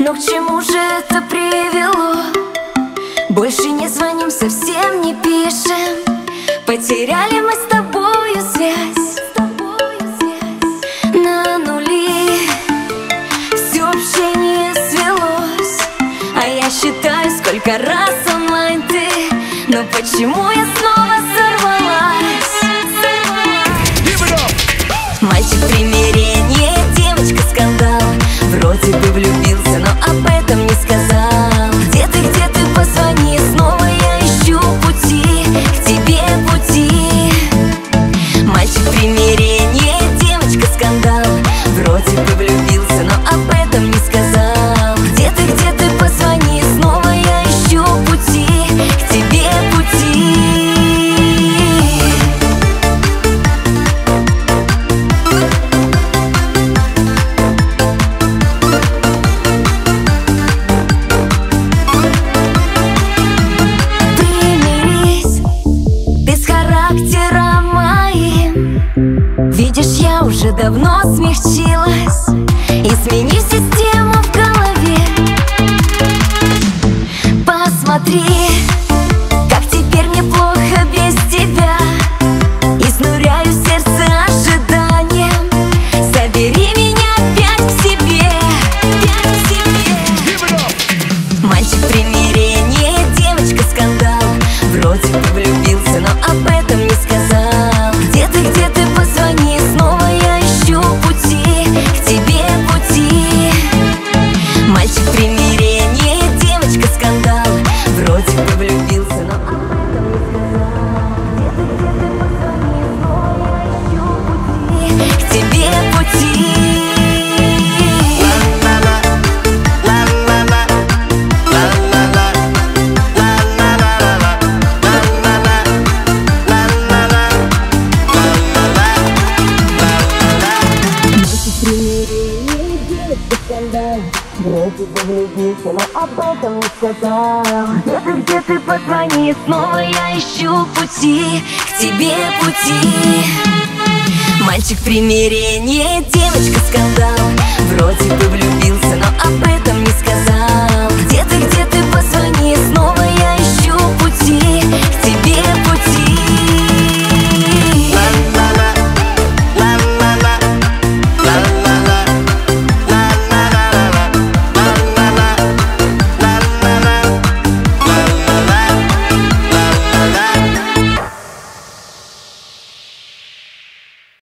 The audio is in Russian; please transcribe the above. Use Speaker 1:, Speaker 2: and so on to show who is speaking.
Speaker 1: Но к чему же это привело? Больше не звоним, совсем не пишем. Потеряли мы с тобою связь на нули. Все общение свелось, а я считаю, сколько раз онлайн ты. Но почему я снова сорвалась? Мальчик примирение, девочка скандал. Вроде бы влюбился, но об этом не сказал. Где ты, позвони снова, я ищу пути к тебе, пути. Мальчик примирение, девочка скандал. Вроде бы влюбился, но об этом не сказал. Где ты, позвони снова, я ищу пути к тебе, пути. Видишь, я уже давно смягчилась и сменив систему в голове. Посмотри, как теперь мне плохо без тебя. Изнуряю сердце ожиданием. Забери меня опять к себе, опять к себе. Мальчик примирение, девочка скандал. Вроде бы влюбился, но об этом не сказал. Где ты, позвони снова, я ищу пути к тебе, пути. Мальчик примирение, девочка скандал. Вроде бы влюбился, но об этом не сказал. Где ты, позвони снова, я ищу пути к тебе, пути. Вроде бы влюбился, но об этом не сказал. Где ты, позвони снова, я ищу пути к тебе, пути. Мальчик примирение, девочка скандал. Вроде бы влюбился.